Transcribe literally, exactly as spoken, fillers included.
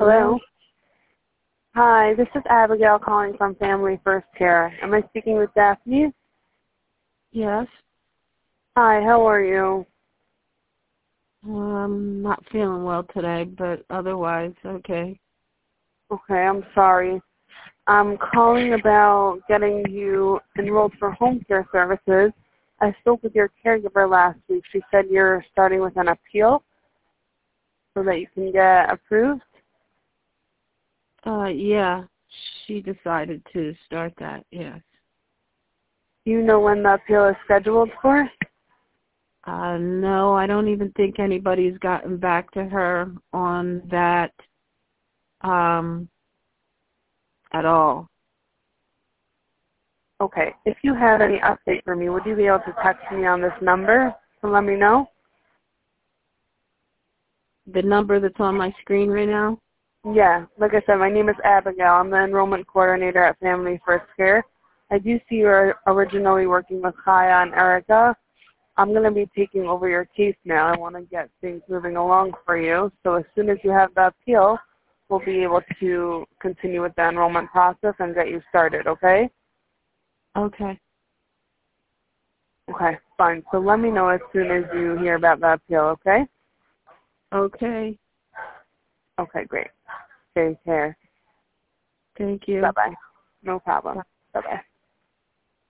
Hello. Hello. Hi, this is Abigail calling from Family First Care. Am I speaking with Daphne? Yes. Hi, how are you? Um, not feeling well today, but otherwise, okay. Okay, I'm sorry. I'm calling about getting you enrolled for home care services. I spoke with your caregiver last week. She said you're starting with an appeal so that you can get approved. Uh, yeah, she decided to start that, yes. Do you know when the appeal is scheduled for? Uh, no, I don't even think anybody's gotten back to her on that, um, at all. Okay. If you have any update for me, would you be able to text me on this number to let me know? The number that's on my screen right now? Yeah, like I said, my name is Abigail. I'm the enrollment coordinator at Family First Care. I do see you're originally working with Kaya and Erica. I'm going to be taking over your case now. I want to get things moving along for you. So as soon as you have the appeal, we'll be able to continue with the enrollment process and get you started, okay? Okay. Okay, fine. So let me know as soon as you hear about the appeal, okay? Okay. Okay, great. Take care. Thank you. Bye-bye. No problem. Bye-bye.